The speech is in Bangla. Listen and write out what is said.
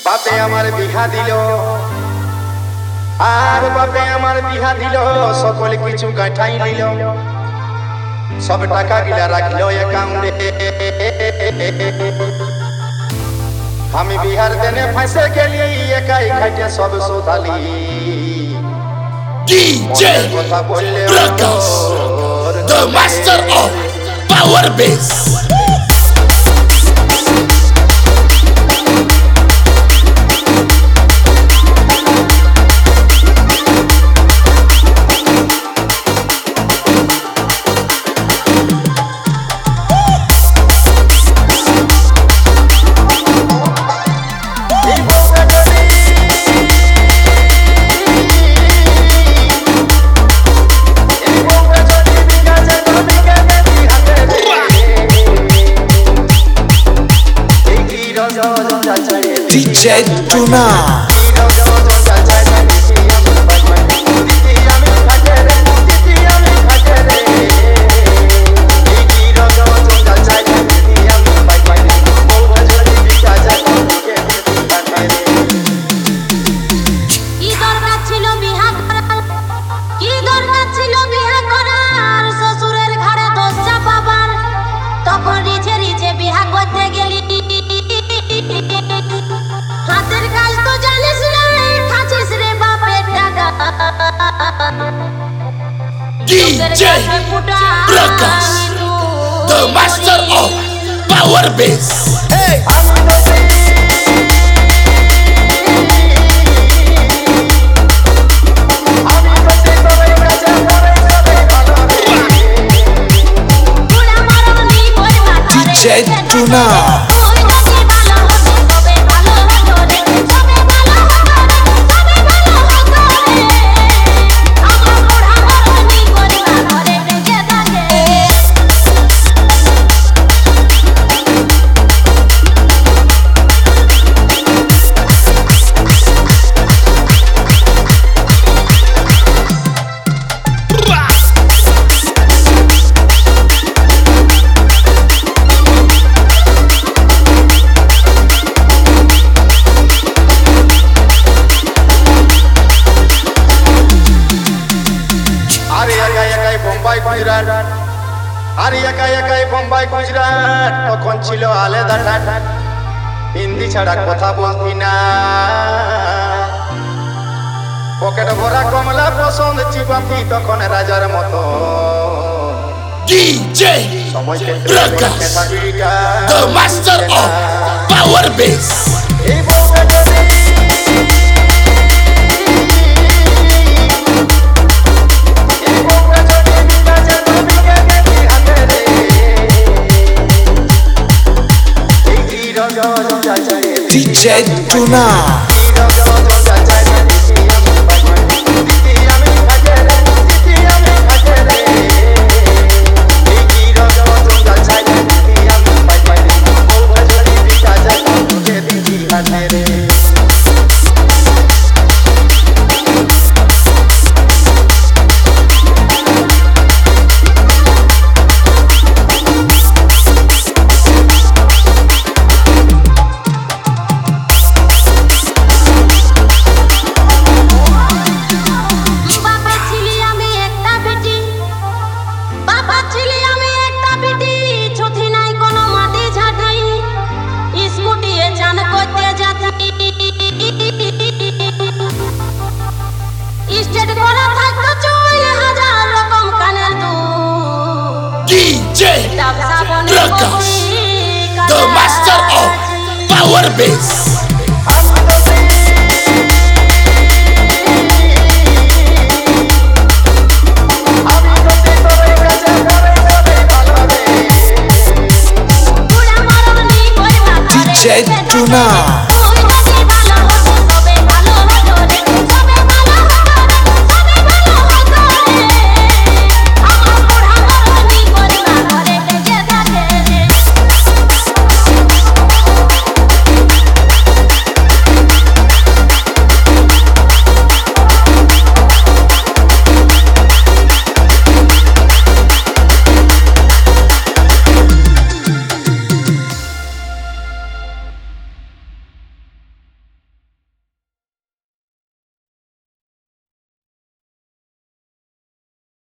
বাপে আমার বিহা দিল আর বাপে আমার বিহা দিল সকল কিছু গাঁঠাই নিল সব টাকা গিলা রাখলো অ্যাকাউন্টে আমি বিহার দেনে ফাঁসে গেলি একাই খাইতে সব সোধালি DJ Prakash, the master of power bass. DJ Tuna. DJ Prakash, the master of power bass. Hey! DJ Tuna. আর একাই একাই বোম্বাই গুজরাট তখন ছিল আলাদা ঠাট হিন্দি ছাড়া কথা বলতি না পকেট ভরা কমলা পছন্দ চিবাতি তখন রাজার মতো DJ Prakash, the master of power bass. DJ Tuna. DJ Prakash, the master of power bass. DJ Tuna.